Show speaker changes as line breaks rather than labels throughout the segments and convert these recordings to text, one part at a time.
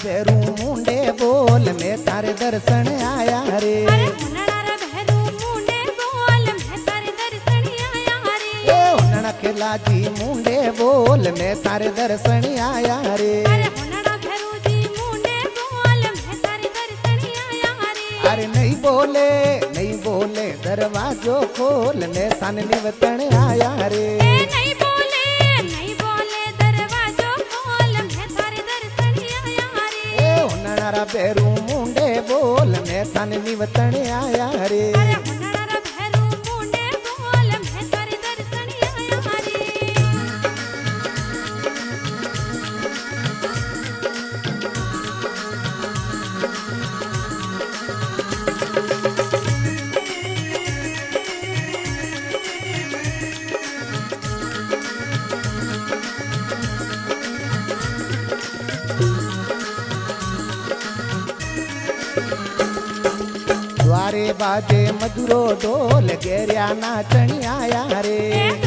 बेरू मुंडे बोल मैं थारे दर्शन आया रे। खेला जी मुंडे बोल मैं थारे दर्शन आया रे। अरे नहीं बोले दरवाजो खोल मैं थान निवतन आया रे।
नहीं बोले दरवाजो खोल मैं थारे दर्शन आया रे।
हुनरा बेरू मुंडे बोल मैं थान निवतन आया रे। द्वारे बाजे मधुरो ढोल गेरिया नाचनी आया रे।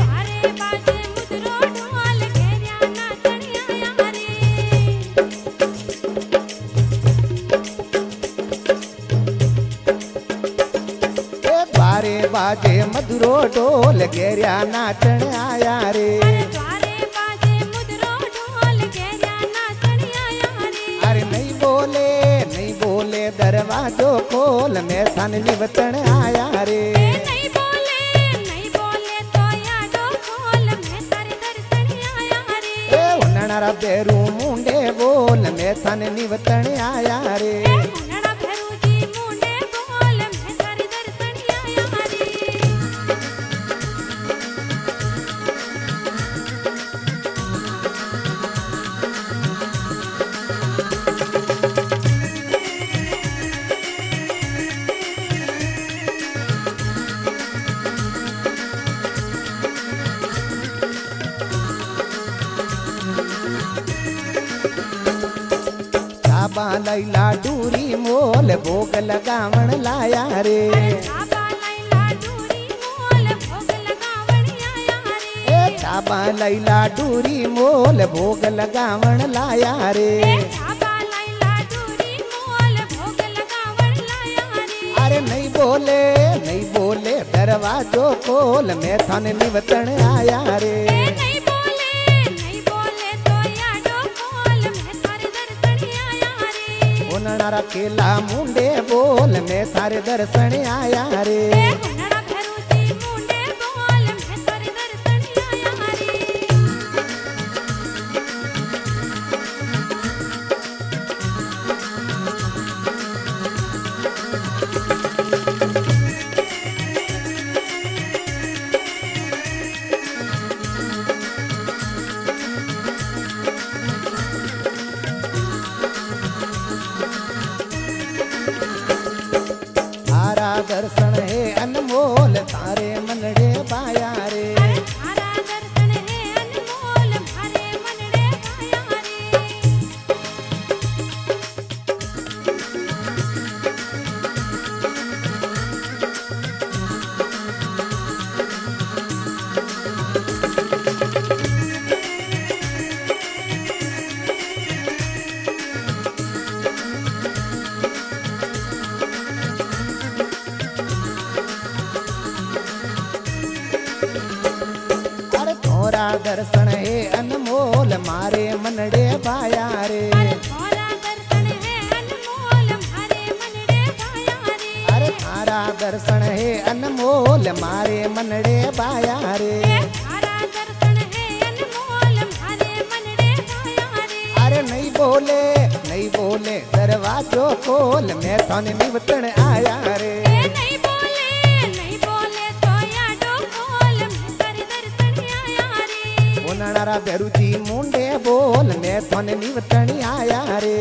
द्वारे बाजे मधुरो ढोल गेरिया नाचन आया रे। अरे नहीं बोले दरवाजो खोल मैं थान निवतन आया रे।
नहीं बोले तो यादो खोल मैं थारे दर्शन आया रे।
हुनरा बेरू मुंडे बोल मैं थान निवतन आया रे। चाबा लैला डूरी मोल भोग लगावण लाया रे। चाबा लैला डूरी मोल भोग लगावण लाया रे। अरे नहीं बोले दरवाजो खोल मैं थान निवतन आया रे। हुनरा केला मुंडे बोल मैं थारे दर्शन आया रे। दर्शन है अनमोल थारे मनड़े पाया रे। दर्शन है अनमोल मारे मनड़े पाया रे। अरे थारा दर्शन है अनमोल मारे मनड़े पाया रे। अरे नहीं बोले दरवाजो खोल मैं थान निवतन आया रे। हुनरा बेरू जी मुंडे बोल मैं थान निवतन आया रे।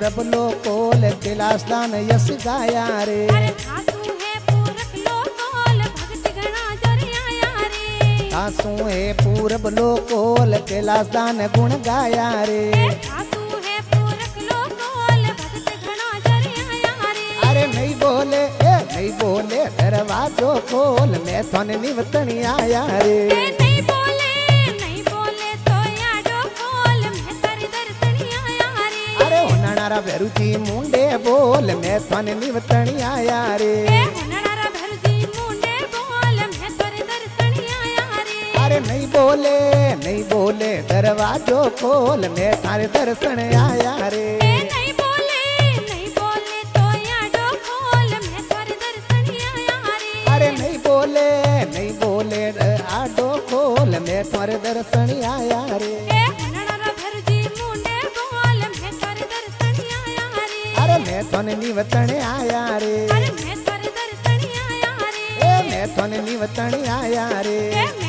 पूरब लोकोल कैलाशदान यश गाया रे।
अरे खासू है पूरक लोकोल भगत गणा जोरी आया रे।
खासू है पूरब लोकोल कैलाशदान गुण गाया रे।
खासू है पूरक लोकोल भगत गणा जोरी आया रे।
अरे नहीं बोले नहीं बोले दरवाजो खोल मैं थोने निवतणी आया रे।
नहीं बोले तो याडो खोल मैं तारी दर्शनी आया रे।
अरे होनारा भैरूजी मुंडे बोल मैं थोने निवतणी आया रे।
हुनरा भरजी मुंडे बोल मैं तारी दर्शनी आया रे।
अरे नहीं बोले दरवाजो खोल मैं थारे दर्शन आया रे।
नहीं बोले तो याडो खोल मैं तारी दर्शनी आया रे।
अरे नहीं बोले आडो खोल मैं थारे दर्शन आया रे।
हुनरा भरजी मुंडे बोल मैं तारी दर्शनी आया रे।
अरे मैं थोने निवतण आया रे।
अरे मैं तारी दर्शनी आया रे।
मैं थोने निवतण आया रे।